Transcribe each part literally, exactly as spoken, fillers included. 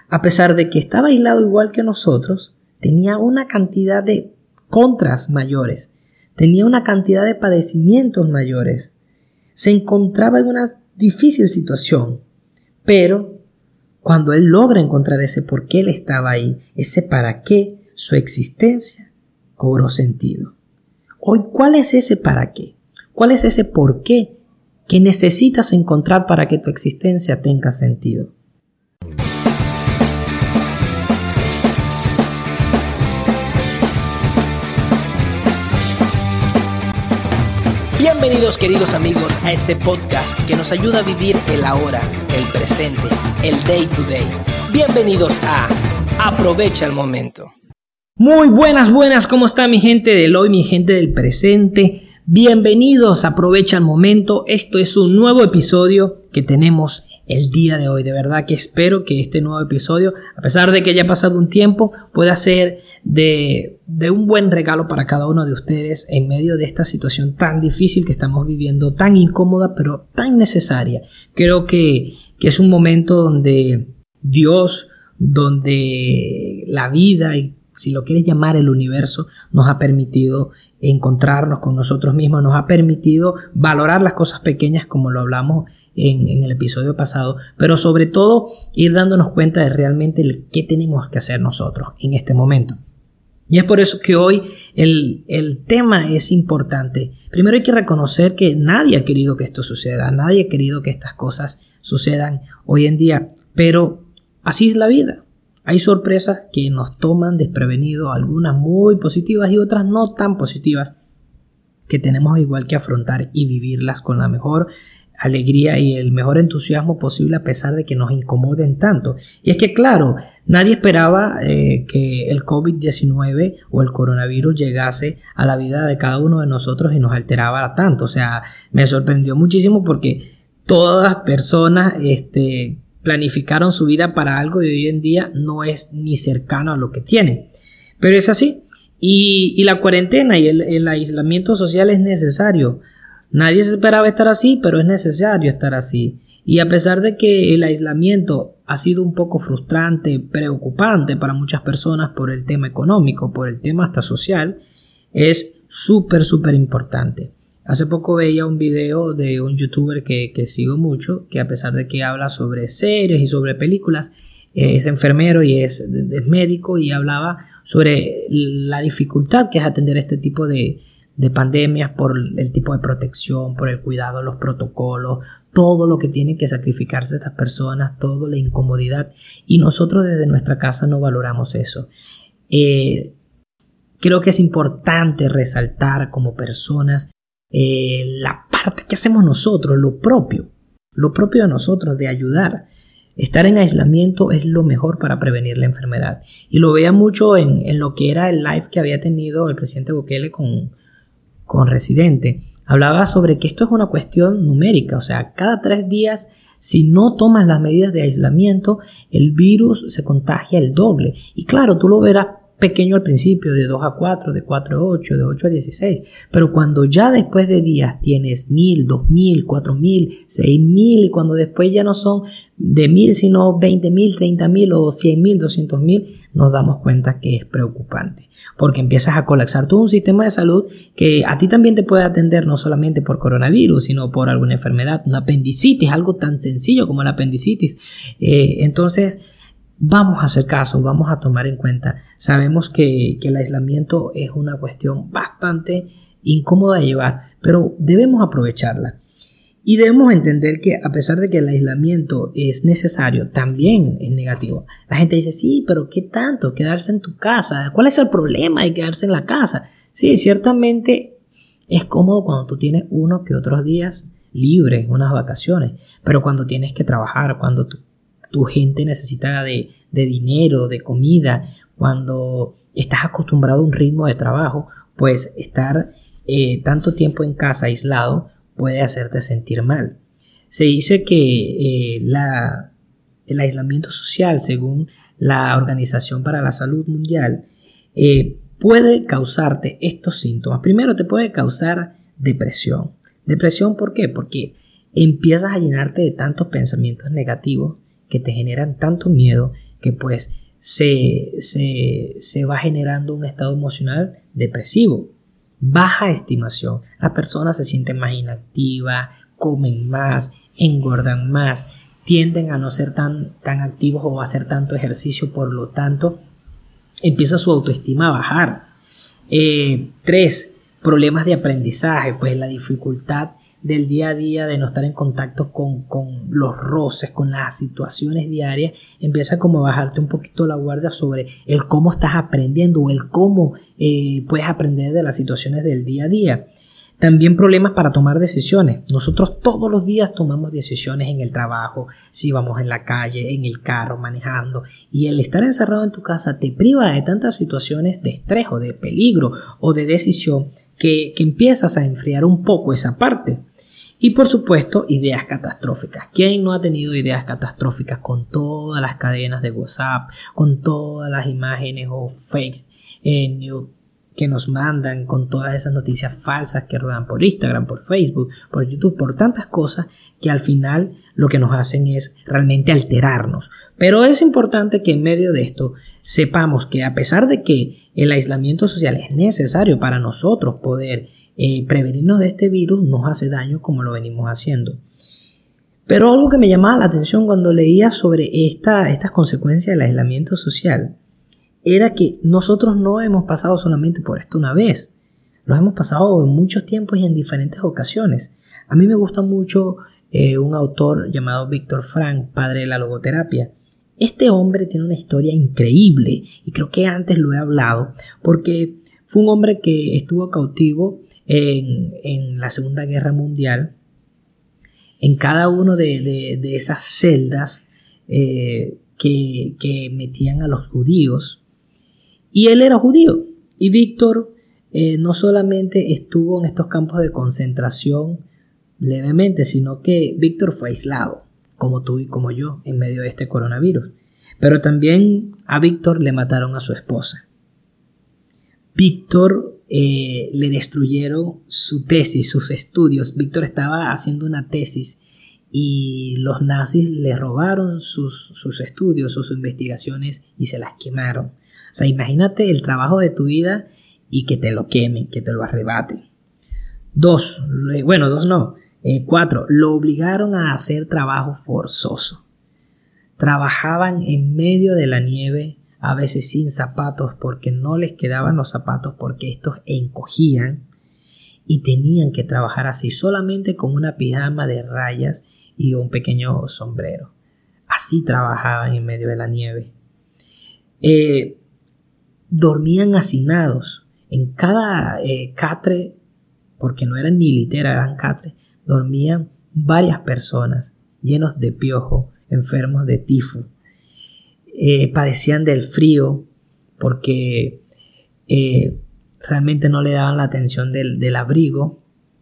a pesar de que estaba aislado igual que nosotros, tenía una cantidad de contras mayores, tenía una cantidad de padecimientos mayores, se encontraba en una difícil situación, pero cuando él logra encontrar ese por qué él estaba ahí, ese para qué, su existencia cobró sentido. Hoy, ¿cuál es ese para qué? ¿Cuál es ese por qué que necesitas encontrar para que tu existencia tenga sentido? Bienvenidos, queridos amigos, a este podcast que nos ayuda a vivir el ahora, el presente, el day to day. Bienvenidos a Aprovecha el Momento. Muy buenas, buenas, ¿cómo está mi gente del hoy, mi gente del presente? Bienvenidos a Aprovecha el Momento. Esto es un nuevo episodio que tenemos el día de hoy. De verdad que espero que este nuevo episodio, a pesar de que ya ha pasado un tiempo, pueda ser de, de un buen regalo para cada uno de ustedes en medio de esta situación tan difícil que estamos viviendo, tan incómoda pero tan necesaria. Creo que, que es un momento donde Dios, donde la vida y si lo quieres llamar el universo, nos ha permitido encontrarnos con nosotros mismos, nos ha permitido valorar las cosas pequeñas como lo hablamos en, en el episodio pasado, pero sobre todo ir dándonos cuenta de realmente el, qué tenemos que hacer nosotros en este momento. Y es por eso que hoy el, el tema es importante. Primero hay que reconocer que nadie ha querido que esto suceda, nadie ha querido que estas cosas sucedan hoy en día, pero así es la vida. Hay sorpresas que nos toman desprevenidos, algunas muy positivas y otras no tan positivas, que tenemos igual que afrontar y vivirlas con la mejor alegría y el mejor entusiasmo posible a pesar de que nos incomoden tanto. Y es que claro, nadie esperaba eh, que el covid diecinueve o el coronavirus llegase a la vida de cada uno de nosotros y nos alteraba tanto. O sea, me sorprendió muchísimo porque todas las personas este, planificaron su vida para algo y hoy en día no es ni cercano a lo que tienen. Pero es así. Y, y la cuarentena y el, el aislamiento social es necesario. Nadie se esperaba estar así, pero es necesario estar así. Y a pesar de que el aislamiento ha sido un poco frustrante, preocupante para muchas personas por el tema económico, por el tema hasta social, es súper, súper importante. Hace poco veía un video de un youtuber que, que sigo mucho, que a pesar de que habla sobre series y sobre películas, eh, es enfermero y es, es médico y hablaba sobre la dificultad que es atender este tipo de de pandemias por el tipo de protección, por el cuidado, los protocolos, todo lo que tienen que sacrificarse estas personas, toda la incomodidad, y nosotros desde nuestra casa no valoramos eso. Eh, creo que es importante resaltar como personas eh, la parte que hacemos nosotros, lo propio, lo propio de nosotros, de ayudar. Estar en aislamiento es lo mejor para prevenir la enfermedad, y lo veía mucho en, en lo que era el live que había tenido el presidente Bukele con con Residente. Hablaba sobre que esto es una cuestión numérica, o sea, cada tres días, si no tomas las medidas de aislamiento, el virus se contagia el doble. Y claro, tú lo verás pequeño al principio, de dos a cuatro, de cuatro a ocho, de ocho a dieciséis, pero cuando ya después de días tienes mil, dos mil, cuatro mil, seis mil, y cuando después ya no son de mil, sino veinte mil, treinta mil o cien mil, doscientos mil, nos damos cuenta que es preocupante, porque empiezas a colapsar todo un sistema de salud que a ti también te puede atender no solamente por coronavirus, sino por alguna enfermedad, una apendicitis, algo tan sencillo como la apendicitis. Eh, entonces, vamos a hacer caso, vamos a tomar en cuenta. Sabemos que, que el aislamiento es una cuestión bastante incómoda de llevar, pero debemos aprovecharla. Y debemos entender que a pesar de que el aislamiento es necesario, también es negativo. La gente dice, sí, pero ¿qué tanto? Quedarse en tu casa. ¿Cuál es el problema de quedarse en la casa? Sí, ciertamente es cómodo cuando tú tienes uno que otros días libres, unas vacaciones, pero cuando tienes que trabajar, cuando tú tu gente necesita de, de dinero, de comida, cuando estás acostumbrado a un ritmo de trabajo, pues estar eh, tanto tiempo en casa aislado puede hacerte sentir mal. Se dice que eh, la, el aislamiento social, según la Organización para la Salud Mundial, eh, puede causarte estos síntomas. Primero, te puede causar depresión. ¿Depresión por qué? Porque empiezas a llenarte de tantos pensamientos negativos que te generan tanto miedo que pues se, se, se va generando un estado emocional depresivo. Baja estimación. Las personas se sienten más inactivas, comen más, engordan más, tienden a no ser tan, tan activos o a hacer tanto ejercicio, por lo tanto empieza su autoestima a bajar. Eh, tres, problemas de aprendizaje, pues la dificultad del día a día de no estar en contacto con, con los roces, con las situaciones diarias, empieza como a bajarte un poquito la guardia sobre el cómo estás aprendiendo o el cómo eh, puedes aprender de las situaciones del día a día. También problemas para tomar decisiones. Nosotros todos los días tomamos decisiones en el trabajo, si vamos en la calle, en el carro, manejando. Y el estar encerrado en tu casa te priva de tantas situaciones de estrés o de peligro o de decisión que, que empiezas a enfriar un poco esa parte. Y por supuesto, ideas catastróficas. ¿Quién no ha tenido ideas catastróficas con todas las cadenas de WhatsApp, con todas las imágenes o fakes eh, news que nos mandan, con todas esas noticias falsas que rodan por Instagram, por Facebook, por YouTube, por tantas cosas que al final lo que nos hacen es realmente alterarnos? Pero es importante que en medio de esto sepamos que a pesar de que el aislamiento social es necesario para nosotros poder Eh, prevenirnos de este virus, nos hace daño como lo venimos haciendo. Pero algo que me llamaba la atención cuando leía sobre esta, estas consecuencias del aislamiento social era que nosotros no hemos pasado solamente por esto una vez, lo hemos pasado en muchos tiempos y en diferentes ocasiones. A mí me gusta mucho eh, un autor llamado Víctor Frank, padre de la logoterapia. Este hombre tiene una historia increíble y creo que antes lo he hablado porque fue un hombre que estuvo cautivo En, en la Segunda Guerra Mundial, en cada una de, de, de esas celdas eh, que, que metían a los judíos, y él era judío. Y Víctor eh, no solamente estuvo en estos campos de concentración levemente, sino que Víctor fue aislado, como tú y como yo, en medio de este coronavirus. Pero también a Víctor le mataron a su esposa. Víctor Eh, le destruyeron su tesis, sus estudios. Víctor estaba haciendo una tesis y los nazis le robaron sus, sus estudios, sus investigaciones y se las quemaron. O sea, imagínate el trabajo de tu vida y que te lo quemen, que te lo arrebaten. Dos, bueno, dos no, eh, cuatro, lo obligaron a hacer trabajo forzoso. Trabajaban en medio de la nieve, a veces sin zapatos porque no les quedaban los zapatos porque estos encogían, y tenían que trabajar así solamente con una pijama de rayas y un pequeño sombrero. Así trabajaban en medio de la nieve. Eh, dormían hacinados en cada eh, catre, porque no eran ni litera, eran catre. Dormían varias personas llenos de piojo, enfermos de tifo. Eh, padecían del frío porque eh, realmente no le daban la atención del, del abrigo.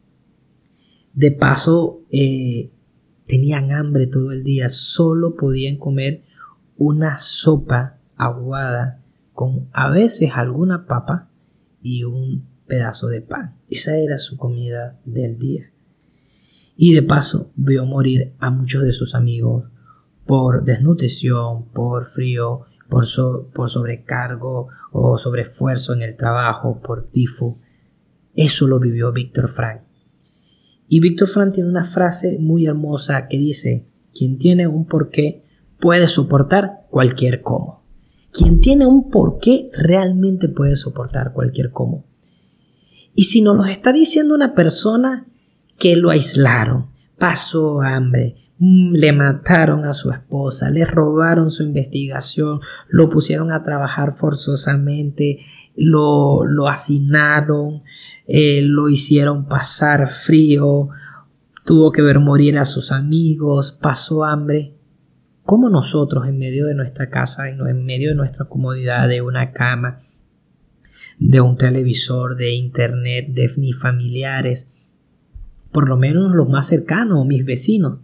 De paso eh, tenían hambre todo el día, solo podían comer una sopa aguada con a veces alguna papa y un pedazo de pan. Esa era su comida del día. Y de paso vio morir a muchos de sus amigos por desnutrición, por frío, por, so, por sobrecargo o sobreesfuerzo en el trabajo, por tifo. Eso lo vivió Víctor Frank. Y Víctor Frank tiene una frase muy hermosa que dice: quien tiene un porqué puede soportar cualquier cómo. Quien tiene un porqué realmente puede soportar cualquier cómo. Y si nos lo está diciendo una persona que lo aislaron, pasó hambre, le mataron a su esposa, le robaron su investigación, lo pusieron a trabajar forzosamente, lo, lo hacinaron, eh, lo hicieron pasar frío, tuvo que ver morir a sus amigos, pasó hambre. ¿Cómo nosotros en medio de nuestra casa, en medio de nuestra comodidad, de una cama, de un televisor, de internet, de mis familiares, por lo menos los más cercanos, mis vecinos,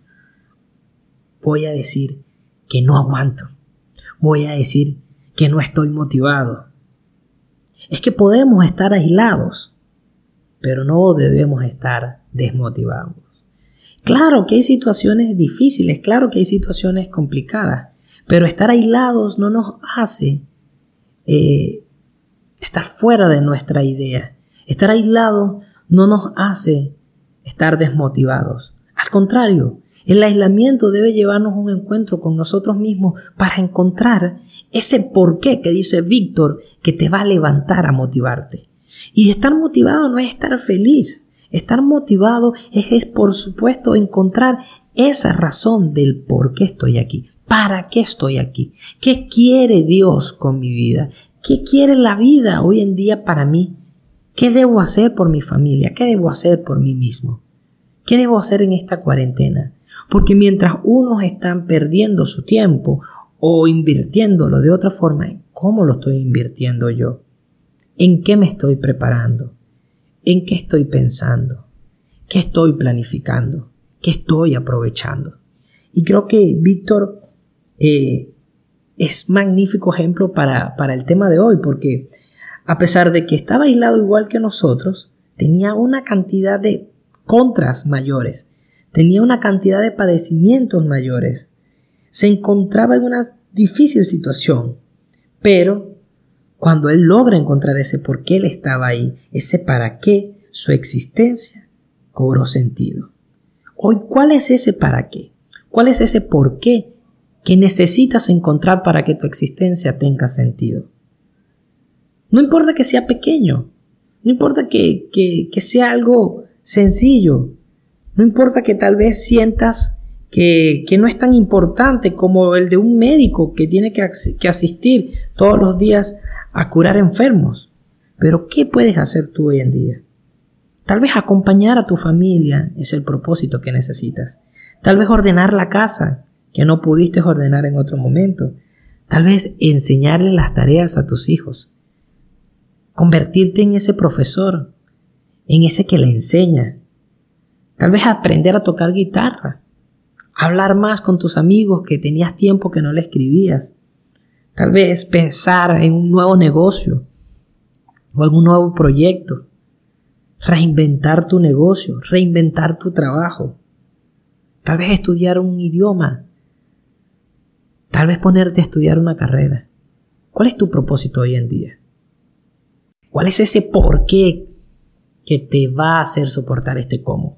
voy a decir que no aguanto? Voy a decir que no estoy motivado. Es que podemos estar aislados, pero no debemos estar desmotivados. Claro que hay situaciones difíciles, claro que hay situaciones complicadas, Pero estar aislados no nos hace eh, estar fuera de nuestra idea. Estar aislados no nos hace estar desmotivados. Al contrario, el aislamiento debe llevarnos a un encuentro con nosotros mismos para encontrar ese porqué que dice Víctor que te va a levantar a motivarte. Y estar motivado no es estar feliz. Estar motivado es, es por supuesto, encontrar esa razón del por qué estoy aquí. ¿Para qué estoy aquí? ¿Qué quiere Dios con mi vida? ¿Qué quiere la vida hoy en día para mí? ¿Qué debo hacer por mi familia? ¿Qué debo hacer por mí mismo? ¿Qué debo hacer en esta cuarentena? Porque mientras unos están perdiendo su tiempo o invirtiéndolo de otra forma, ¿cómo lo estoy invirtiendo yo? ¿En qué me estoy preparando? ¿En qué estoy pensando? ¿Qué estoy planificando? ¿Qué estoy aprovechando? Y creo que Víctor eh, es magnífico ejemplo para, para el tema de hoy, porque a pesar de que estaba aislado igual que nosotros, tenía una cantidad de contras mayores, tenía una cantidad de padecimientos mayores, se encontraba en una difícil situación, pero cuando él logra encontrar ese por qué él estaba ahí, ese para qué, su existencia cobró sentido. Hoy, ¿cuál es ese para qué? ¿Cuál es ese por qué que necesitas encontrar para que tu existencia tenga sentido? No importa que sea pequeño, no importa que, que, que sea algo sencillo, no importa que tal vez sientas que, que no es tan importante como el de un médico que tiene que, que asistir todos los días a curar enfermos. Pero ¿qué puedes hacer tú hoy en día? Tal vez acompañar a tu familia es el propósito que necesitas. Tal vez ordenar la casa que no pudiste ordenar en otro momento. Tal vez enseñarle las tareas a tus hijos. Convertirte en ese profesor, en ese que le enseña. Tal vez aprender a tocar guitarra. Hablar más con tus amigos que tenías tiempo que no le escribías. Tal vez pensar en un nuevo negocio o algún nuevo proyecto. Reinventar tu negocio, reinventar tu trabajo. Tal vez estudiar un idioma. Tal vez ponerte a estudiar una carrera. ¿Cuál es tu propósito hoy en día? ¿Cuál es ese por qué que te va a hacer soportar este cómo?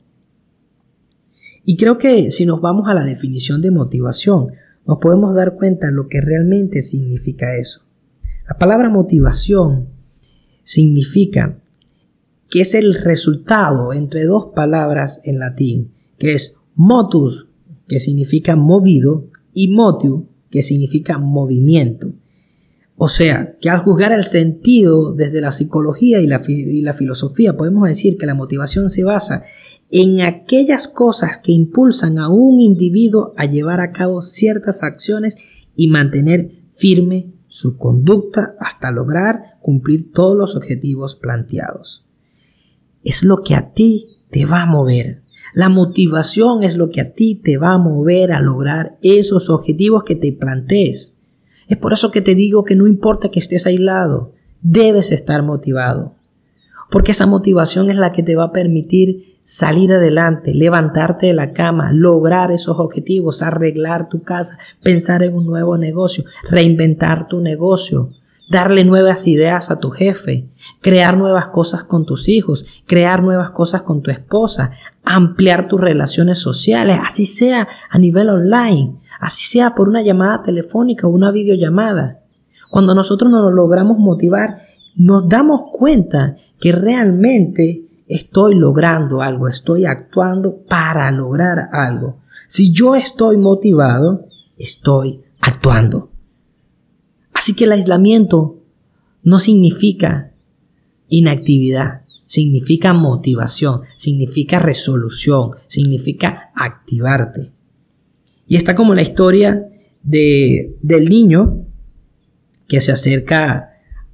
Y creo que si nos vamos a la definición de motivación, nos podemos dar cuenta de lo que realmente significa eso. La palabra motivación significa que es el resultado entre dos palabras en latín, que es motus, que significa movido, y motiu, que significa movimiento. O sea, que al juzgar el sentido desde la psicología y la, y la filosofía, podemos decir que la motivación se basa en aquellas cosas que impulsan a un individuo a llevar a cabo ciertas acciones y mantener firme su conducta hasta lograr cumplir todos los objetivos planteados. Es lo que a ti te va a mover. La motivación es lo que a ti te va a mover a lograr esos objetivos que te plantees. Es por eso que te digo que no importa que estés aislado, debes estar motivado. Porque esa motivación es la que te va a permitir salir adelante, levantarte de la cama, lograr esos objetivos, arreglar tu casa, pensar en un nuevo negocio, reinventar tu negocio, darle nuevas ideas a tu jefe, crear nuevas cosas con tus hijos, crear nuevas cosas con tu esposa, ampliar tus relaciones sociales, así sea a nivel online, así sea por una llamada telefónica o una videollamada. Cuando nosotros nos logramos motivar, nos damos cuenta que realmente estoy logrando algo, estoy actuando para lograr algo. Si yo estoy motivado, estoy actuando. Así que el aislamiento no significa inactividad, significa motivación, significa resolución, significa activarte. Y está como la historia de, del niño que se acerca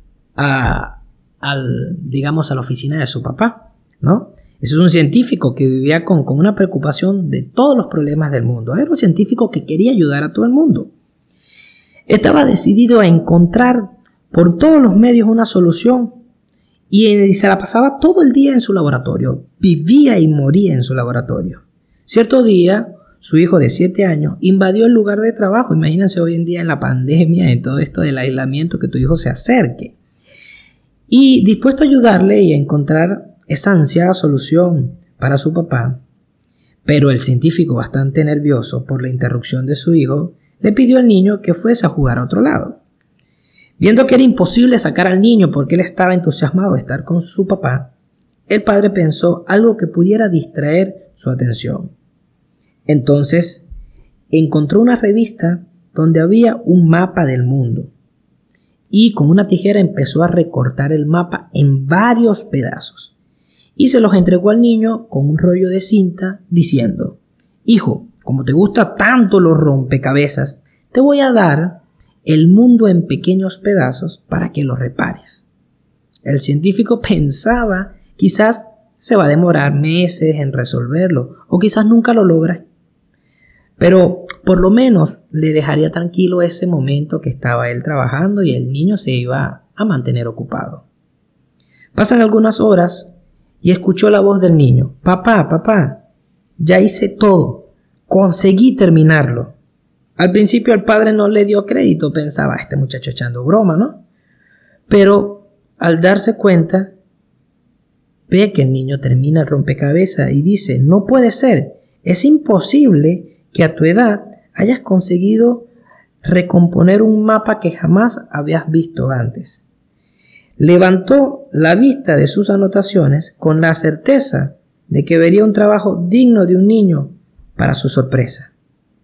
a, al, digamos, a la oficina de su papá, ¿no? Ese es un científico que vivía con, con una preocupación de todos los problemas del mundo. Era un científico que quería ayudar a todo el mundo. Estaba decidido a encontrar por todos los medios una solución y se la pasaba todo el día en su laboratorio. Vivía y moría en su laboratorio. Cierto día, su hijo de siete años, invadió el lugar de trabajo. Imagínense hoy en día en la pandemia, en todo esto del aislamiento, que tu hijo se acerque. Y dispuesto a ayudarle y a encontrar esa ansiada solución para su papá, pero el científico, bastante nervioso por la interrupción de su hijo, le pidió al niño que fuese a jugar a otro lado. Viendo que era imposible sacar al niño porque él estaba entusiasmado de estar con su papá, el padre pensó algo que pudiera distraer su atención. Entonces, encontró una revista donde había un mapa del mundo y con una tijera empezó a recortar el mapa en varios pedazos y se los entregó al niño con un rollo de cinta diciendo: hijo, como te gusta tanto los rompecabezas, te voy a dar el mundo en pequeños pedazos para que lo repares. El científico pensaba, quizás se va a demorar meses en resolverlo o quizás nunca lo logra. Pero por lo menos le dejaría tranquilo ese momento que estaba él trabajando y el niño se iba a mantener ocupado. Pasan algunas horas y escuchó la voz del niño: papá, papá, ya hice todo, conseguí terminarlo. Al principio el padre no le dio crédito, pensaba: este muchacho echando broma, ¿no? Pero al darse cuenta, ve que el niño termina el rompecabezas y dice: no puede ser, es imposible que a tu edad hayas conseguido recomponer un mapa que jamás habías visto antes. Levantó la vista de sus anotaciones con la certeza de que vería un trabajo digno de un niño. Para su sorpresa,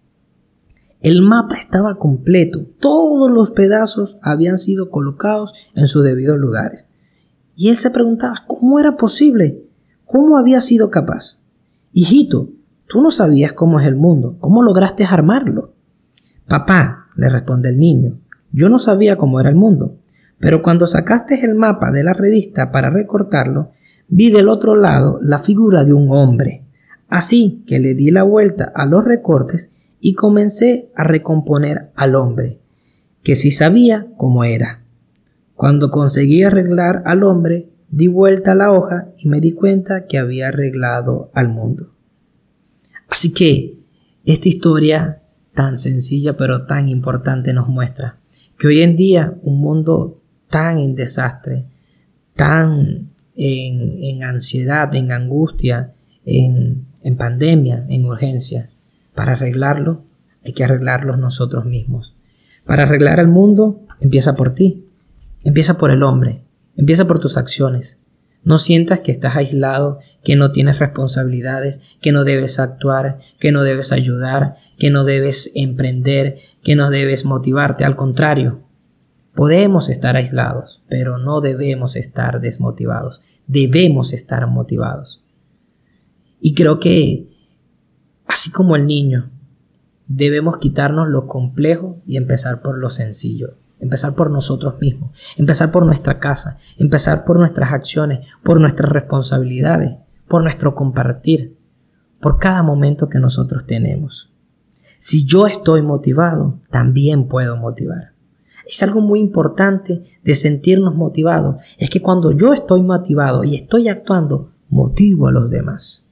el mapa estaba completo, todos los pedazos habían sido colocados en sus debidos lugares. Y él se preguntaba cómo era posible, cómo había sido capaz. Hijito, tú no sabías cómo es el mundo, ¿cómo lograste armarlo? Papá, le responde el niño, yo no sabía cómo era el mundo, pero cuando sacaste el mapa de la revista para recortarlo, vi del otro lado la figura de un hombre. Así que le di la vuelta a los recortes y comencé a recomponer al hombre, que sí sabía cómo era. Cuando conseguí arreglar al hombre, di vuelta a la hoja y me di cuenta que había arreglado al mundo. Así que esta historia tan sencilla pero tan importante nos muestra que hoy en día un mundo tan en desastre, tan en, en ansiedad, en angustia, en, en pandemia, en urgencia, para arreglarlo hay que arreglarlos nosotros mismos. Para arreglar el mundo empieza por ti, empieza por el hombre, empieza por tus acciones. No sientas que estás aislado, que no tienes responsabilidades, que no debes actuar, que no debes ayudar, que no debes emprender, que no debes motivarte. Al contrario, podemos estar aislados, pero no debemos estar desmotivados. Debemos estar motivados. Y creo que, así como el niño, debemos quitarnos lo complejo y empezar por lo sencillo. Empezar por nosotros mismos, empezar por nuestra casa, empezar por nuestras acciones, por nuestras responsabilidades, por nuestro compartir, por cada momento que nosotros tenemos. Si yo estoy motivado, también puedo motivar. Es algo muy importante de sentirnos motivados, es que cuando yo estoy motivado y estoy actuando, motivo a los demás.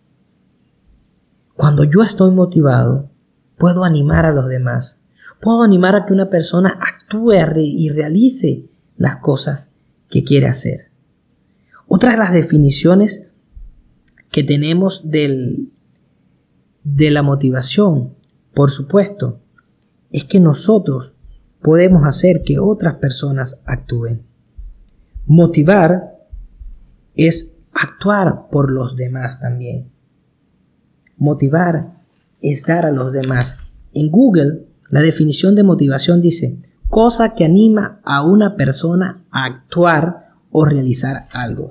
Cuando yo estoy motivado, puedo animar a los demás. Puedo animar a que una persona actúe y realice las cosas que quiere hacer. Otra de las definiciones que tenemos del, de la motivación, por supuesto, es que nosotros podemos hacer que otras personas actúen. Motivar es actuar por los demás también. Motivar es dar a los demás. En Google, la definición de motivación dice: cosa que anima a una persona a actuar o realizar algo.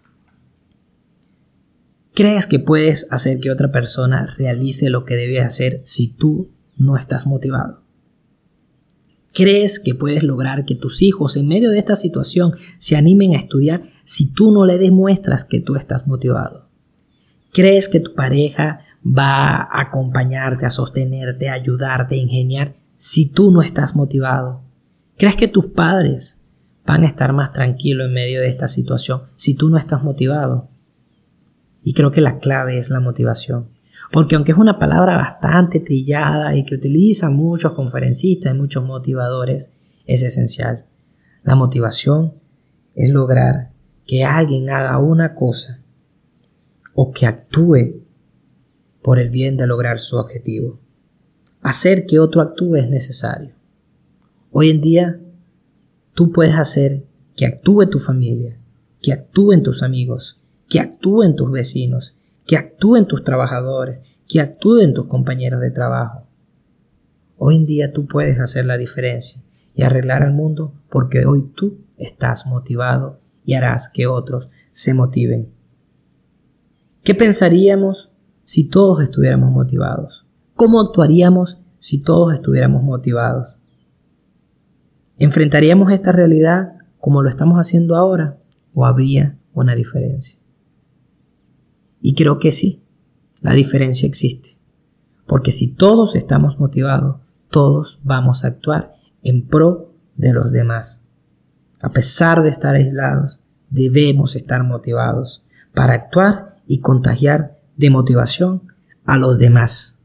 ¿Crees que puedes hacer que otra persona realice lo que debe hacer si tú no estás motivado? ¿Crees que puedes lograr que tus hijos en medio de esta situación se animen a estudiar si tú no le demuestras que tú estás motivado? ¿Crees que tu pareja va a acompañarte, a sostenerte, a ayudarte, a ingeniar si tú no estás motivado? ¿Crees que tus padres van a estar más tranquilos en medio de esta situación si tú no estás motivado? Y creo que la clave es la motivación. Porque aunque es una palabra bastante trillada y que utilizan muchos conferencistas y muchos motivadores, es esencial. La motivación es lograr que alguien haga una cosa o que actúe por el bien de lograr su objetivo. Hacer que otro actúe es necesario. Hoy en día, tú puedes hacer que actúe tu familia, que actúen tus amigos, que actúen tus vecinos, que actúen tus trabajadores, que actúen tus compañeros de trabajo. Hoy en día tú puedes hacer la diferencia y arreglar al mundo porque hoy tú estás motivado y harás que otros se motiven. ¿Qué pensaríamos si todos estuviéramos motivados? ¿Cómo actuaríamos si todos estuviéramos motivados? ¿Enfrentaríamos esta realidad como lo estamos haciendo ahora o habría una diferencia? Y creo que sí, la diferencia existe. Porque si todos estamos motivados, todos vamos a actuar en pro de los demás. A pesar de estar aislados, debemos estar motivados para actuar y contagiar de motivación a los demás.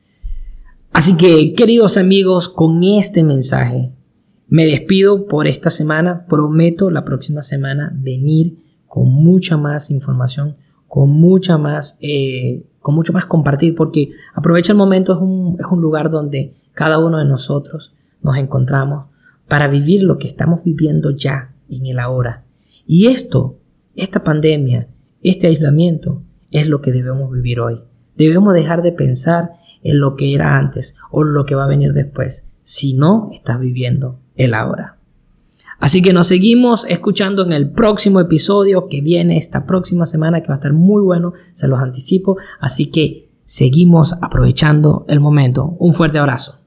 Así que, queridos amigos, con este mensaje me despido por esta semana. Prometo la próxima semana venir con mucha más información, con mucha más, eh, con mucho más compartir, porque Aprovecha el Momento es un, es un lugar donde cada uno de nosotros nos encontramos para vivir lo que estamos viviendo ya en el ahora. Y esto, esta pandemia, este aislamiento, es lo que debemos vivir hoy. Debemos dejar de pensar en lo que era antes o lo que va a venir después, si no estás viviendo el ahora. Así que nos seguimos escuchando en el próximo episodio que viene esta próxima semana, que va a estar muy bueno, se los anticipo. Así que seguimos aprovechando el momento. Un fuerte abrazo.